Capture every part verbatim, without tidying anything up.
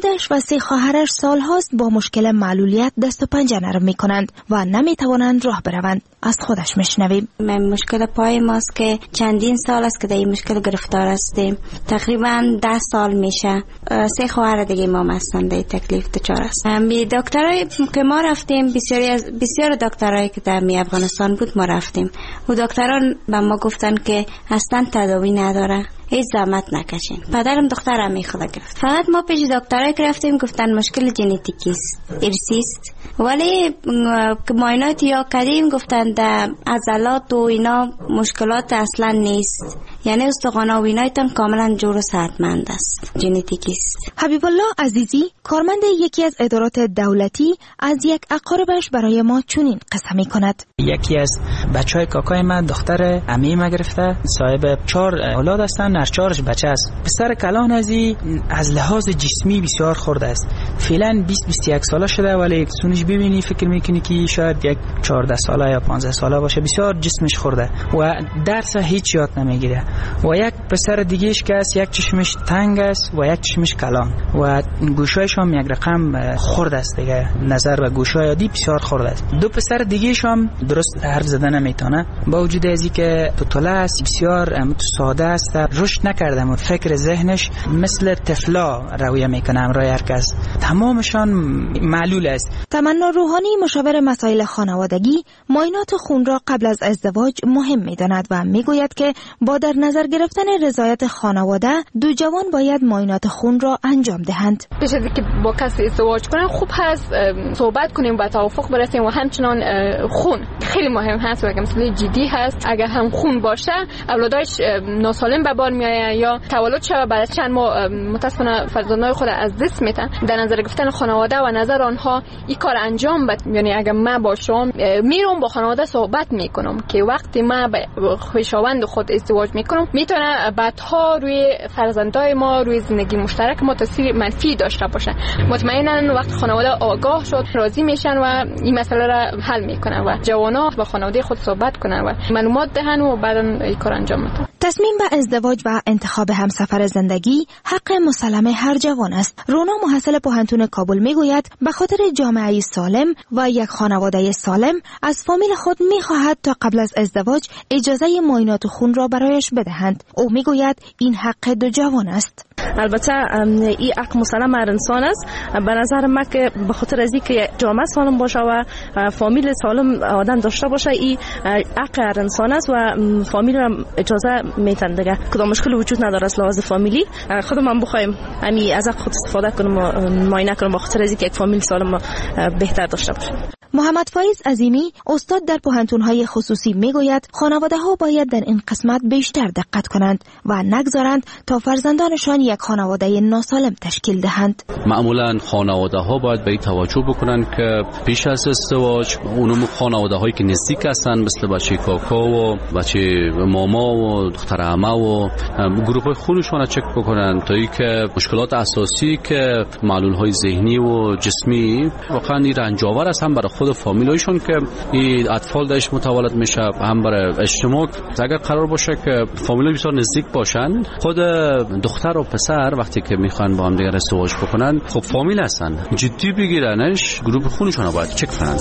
خودش و سه خواهرش سالهاست با مشکل معلولیت دست و پنجه نرم می کنند و نمی توانند راه بروند. از خودش میشنویم. من مشکل پای ماست که چندین سال است که در این مشکل گرفتار هستیم. تقریبا ده سال میشه. سه خواهر دیگه ما هستند در تکلیف دچار است. می دکترای که ما رفتیم، بسیاری از بسیار دکترایی که در می افغانستان بود ما رفتیم. و دکتران به ما گفتن که اصلا تداوی نداره. هیچ زحمت نکشین. پدرم دخترم میخواد گرفت. فقط ما پیش دکترای رفتیم گفتن مشکل ژنتیکی است، ارثی است. ولی که معاینات یا کردیم گفتن در عضلات و اینا مشکلات اصلا نیست. یعنی استخوان و اینایتان کاملا جور و صحتمند است. ژنتیکی است. حبیب الله عزیزی کارمند یکی از ادارات دولتی از یک اقاربش برای ما چنین قصه می‌کند. یکی از بچهای کاکای من دختر عمه ما گرفته، صاحب چهار اولاد هستن، هر چهارش بچه است. پسر کلان ازی از لحاظ جسمی بسیار خرد است. فعلا بیست بیست و یک ساله شده ولی سونش ببینی فکر میکنی که شاید یک چهارده ساله یا پانزده ساله باشه. بسیار جسمش خورده و درس هیچ یاد نمیگیره. و یک پسر دیگهش که است یک چشمش تنگ است و یک چشمش کلان و گوشایش هم یک رقم خرد است دیگه. نظر و گوشای عادی بسیار خرد است. دو پسر دیگهش هم درست حرف زدن نمیتونه با وجود ازی که طفل است، بسیار ساده است، رشد نکرده و فکر ذهنش مثل طفلا رویه میکنه همراه هر کس. تمامشان معلول است. تمنا روحانی مشاور مسائل خانوادگی معاینات خون را قبل از ازدواج مهم میداند و میگوید که با در نظر گرفتن رضایت خانواده دو جوان باید معاینات خون را انجام دهند. پیش از اینکه با کسی ازدواج کنن خوب هست صحبت کنیم و توافق برسیم و همچنان خون خیلی مهم هست و مسئله جدی هست. اگر هم خون باشه اولادش ناسالم به بار میآید یا تولد شود بعد از چند ماه متاسفانه فرزندان خود از دست میدن. در نظر گرفتن خانواده و نظر آنها این کار انجام بد. یعنی اگر من باشم میرم با خانواده صحبت میکنم که وقتی من با خویشاوند خود ازدواج میکنم میتونه بعدها روی فرزندای ما روی زندگی مشترک ما تاثیر منفی داشته باشه. مطمئنا وقت خانواده آگاه شد راضی میشن و این مسئله را حل میکنن و جوانا با خانواده خود صحبت کنن و معلومات دهن و بعدا این کار انجام میدن. تصمیم به ازدواج و انتخاب همسفر زندگی حق مسلم هر جوان است. رونا محصل پوهنتون کابل میگوید به خاطر جامعه سالم و یک خانواده سالم از فامیل خود میخواهد تا قبل از ازدواج اجازه معاینات خون را برایش بدهند. او میگوید این حق دو جوان است. البته این حق مسلم هر انسان است. به نظر من که به خاطر از اینکه جامعه سالم باشه و فامیل سالم آدم داشته باشه این حق هر انسان است و فامیل را اجازه میتن دیگه. کدام مشکل وجود نداره از لحاظ فامیلی. خودم بخوایم همین از حق خود استفاده کنم و معاینه کنم به خاطر از اینکه یک فامیل سالم بهتر داشته باشه. محمد فایز عظیمی استاد در پوهنتون‌های خصوصی میگوید خانواده‌ها باید در این قسمت بیشتر دقت کنند و نگذارند تا فرزندانشان یک خانواده ناسالم تشکیل دهند. معمولاً خانواده‌ها باید به این توجه بکنند که پیش از ازدواج اونم خانواده‌هایی که نزدیک هستند مثل بچه کاکا و بچه ماما و دختر عمه و گروه خونشون را چک بکنند تا اینکه مشکلات اساسی که معلول‌های ذهنی و جسمی واقعاً رنجاور است هم برای خود فامیلایشون که این اطفال داش متولد میشه هم برای اجتماع. اگر قرار باشه که فامیلای بسیار نزدیک باشن خود دختر و پسر وقتی که میخوان با هم دیگه ازدواج بکنن خب فامیل هستن جدی بگیرنش گروه خونشون رو باید چک کنن.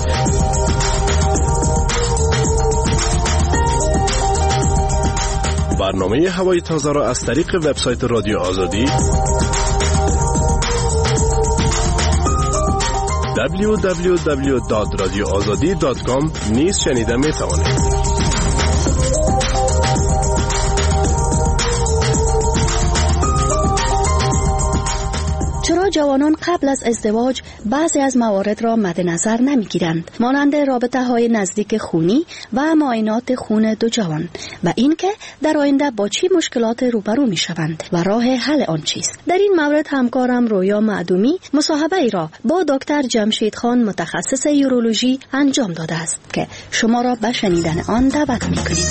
برنامه هوای تازه را از طریق وبسایت رادیو آزادی دبلیو دبلیو دبلیو دات رادیو آزادی دات کام نیز شنیده می توانید. چرا جوانان قبل از ازدواج بعضی از موارد را مد نظر نمی گیرند؟ مانند رابطه های نزدیک خونی و معاینات خون دو جوان و اینکه در آینده با چی مشکلات روبرو می شوند و راه حل آن چیست. در این مورد همکارم رویا معدومی مصاحبه ای را با دکتر جمشید خان متخصص یورولوژی انجام داده است که شما را به شنیدن آن دعوت می کنیم.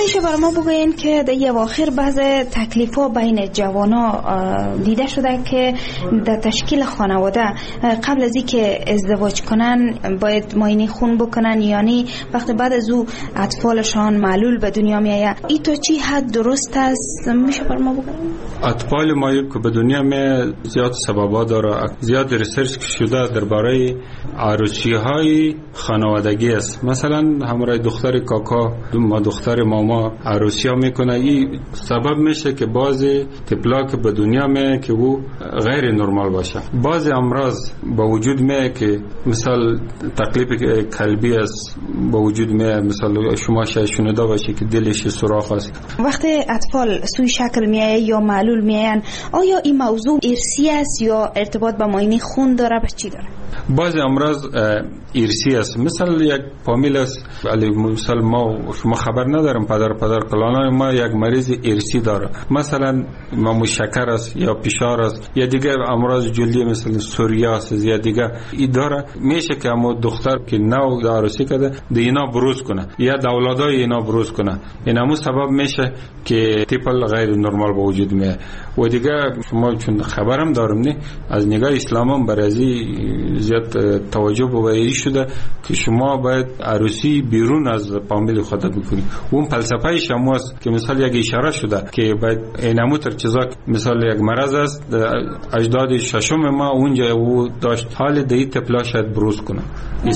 میشه برای ما بگوین که در یه واخر بعض تکلیف ها بین جوانا دیده شده که در تشکیل خانواده قبل از اینکه ازدواج کنن باید معاینه خون بکنن، یعنی وقتی بعد از او اطفالشان معلول به دنیا میآید. این تا چی حد درست است؟ میشه برای ما بگوین؟ اطفال معلول که به دنیا می زیاد سببا داره، زیاد ریسرچ شده درباره عروسی های خانوادگی است. مثلا همراه دختر کاکا ما دختر ماما عروسی ها میکنه، این سبب میشه که بعضی طفلا که به دنیا می که او غیر نرمال باشه. بعضی امراض با وجود می که مثال تکلیف قلبی است با وجود می، مثلا شما شاید شنیده باشی که دلش سوراخ است. وقتی اطفال سوی شکل میایه یا معلول میاین، آیا این موضوع ارثی است یا ارتباط با معاینه خون داره؟ به چی داره؟ بعضی امراض ارثی است. مثلا یک فامیل است، ولی مثلا ما شما خبر ندارم پدر پدر کلانای ما یک مریض ارثی داره، مثلا ما شکر است یا فشار است یا دیگه امراض جلدی مثل سوریاس یا دیگه این داره. میشه که اما دختر که نو عروسی کرده دینا بروز کنه یا اولادای اینا بروز کنه، این همون سبب میشه که طفل غیر نرمال به وجود میاد. و دیگه شما چون خبرم دارم نه از نگاه اسلام هم برازی زیاد توجه به شده که شما باید عروسی بیرون از فامیل خود بکنید. اون فلسفه شما است که مثلا یک اشاره شده که باید اینمو تر چیزا، مثلا یک مرض است اجداد ششم ما اونجا او داشت حال دی طفلا شاید بروز کنه. این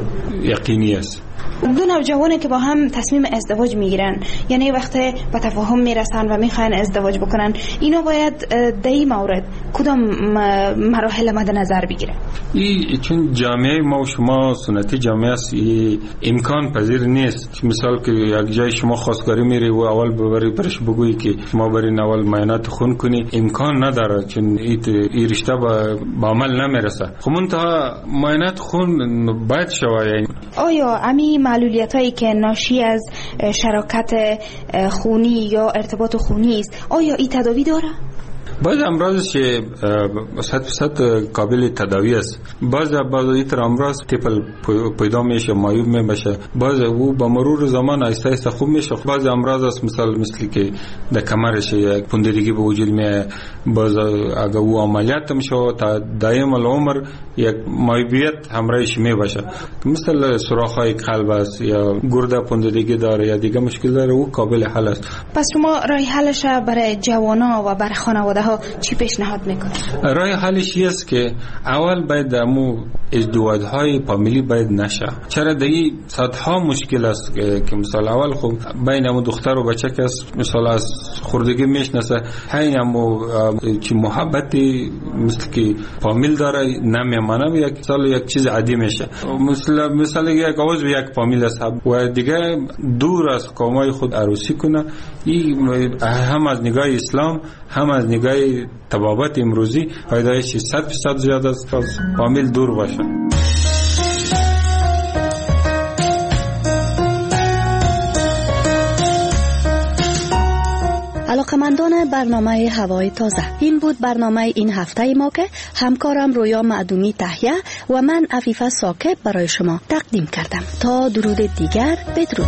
یقینی است. دو نوجوانی که با هم تصمیم ازدواج میگیرن، یعنی وقتی به تفاهم میرسن و میخواین ازدواج بکنن، اینا باید در این مورد کدام مراحل مد نظر بگیره؟ این چون جامعه ما و شما سنتی جامعه است، این امکان پذیر نیست. مثال که یک جای شما خواستگاری میری و اول ببری برش بگویی که شما برین اول معاینات خون کنی، امکان نداره، چون این رشته به عمل نمیرسه. خب منتها معاینات خون باید شود. یعنی آیا امی معلولیت هایی که ناشی از شراکت خونی یا ارتباط خونی است، آیا این تداوی داره؟ بعض امراض که صد فیصد قابل تداوی است. بعض بعض ایتر امراض طفل پیدا میشه معیوب میشه، بعض او با مرور زمان آهسته آهسته خوب میشه. بعض امراض است مثلا مثل که در کمرش یک پوندگی به وجود میاد، بعض اگر او عملیات میشه تا دائم العمر یک معیوبیت همراهش میباشه، مثل سوراخ‌های قلب است یا گرده پوندگی داره یا دیگه مشکل داره، او قابل حل است. پس شما راه حلش برای جوانا و برای خانواده ها چی پیشنهاد میکنه؟ راه حلش است که اول باید امو ازدواج‌های فامیلی باید نشه. چرا دیگه صدها مشکل است که مثلا اول خب بین امو دختر و بچه که مثلا از خوردگی میشناسه، همین امو که محبتی مثل که فامیل داره نمیمانه، یک سال یک چیز عادی میشه. مثلا مثلا یک عضو یک فامیل است و دیگه دور از قومای خود عروسی کنه. این هم از نگاه اسلام هم از نگاه طبابت امروزی فایدهش صد درصد زیاده است از فامیل دور باشه. علاقمندان برنامه هوای تازه، این بود برنامه این هفته ما که همکارم رویا معدومی تهیه و من عفیفه ساکب برای شما تقدیم کردم. تا درود دیگر، بدرود.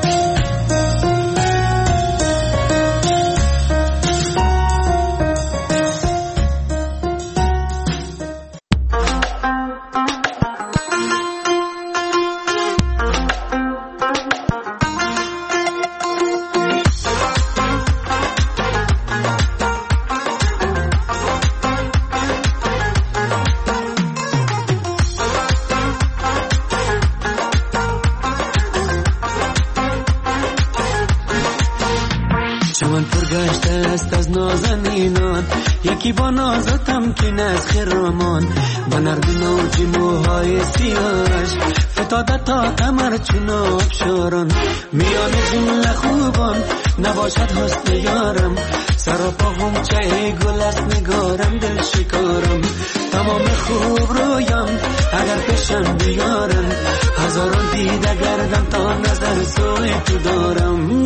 یکی با نازتم که نز خرامان با نردین و جنوهای سیاش فتاده تا کمر چون آبشاران میان جمله خوبان نباشد حسن یارم سر و پا غنچه گل است نگارم دل شکارم تمام خوب رویم اگر پیشم بیارم هزاران دیده گردم تا نظر سوی تو دارم.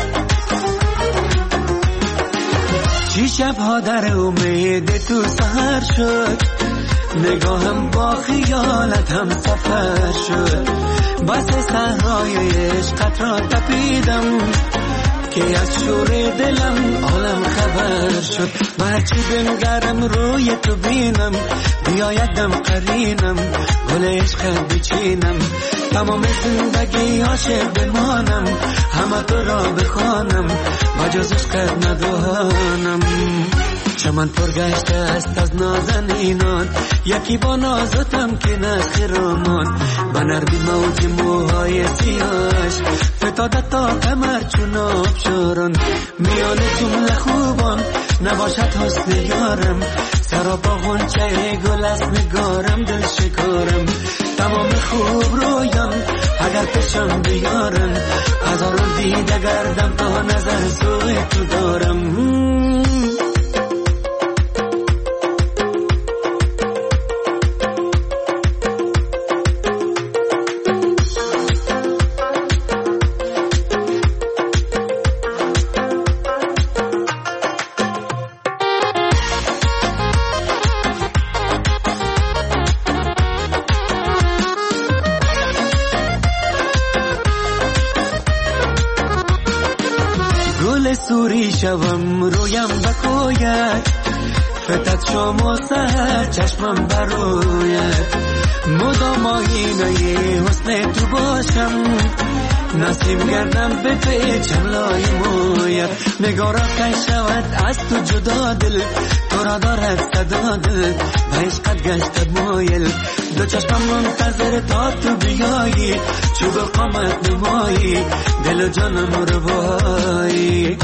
شبها در امید تو سهر خبر شد نگاهم با خیالت هم سفر شد بس صحرای عشقت را تپیدم که از شور دلم عالم خبر شد و هرچی بنگرم روی تو بینم بیایدم قرینم گل عشقت بچینم تمام زندگی عاشق بمانم همه تو را بخوانم و جز عشقت ندانم چمن پر گشته است از نازنینان یکی با نازتم که نسخ رامان و نرمی موج موهای سیاهش فتاده تا کمر چون آبشاران میان جمله خوبان نباشد حسن یارم سراپا غنچه گل از نگارم دل شکارم تمام خوب رویان اگر پشم بیارن هزاران دیده گردم تا نظر سوی تو دارم سوری شوم رویم بکوید فتت شام و سهر چشمم بروید مدام آینه حسن تو باشم نسیم گردم به پیچم لای موید نگارا کن شود از تو جدا دل تو را دارد صدا دل و عشقت گشتد مایل دو چشمم منتظر تا تو بیایی چوب قامت نمایی دل و جانم روایی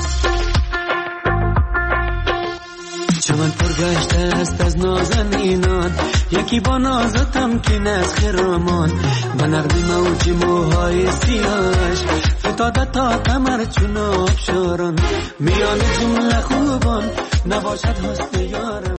چمن پر گشته است از نازنینان یکی با نازتم که نسخ رامان و نغمه موج موهای سیاهش فتاده تا کمر چون آبشاران میان جمله خوبان نباشد حسن یارم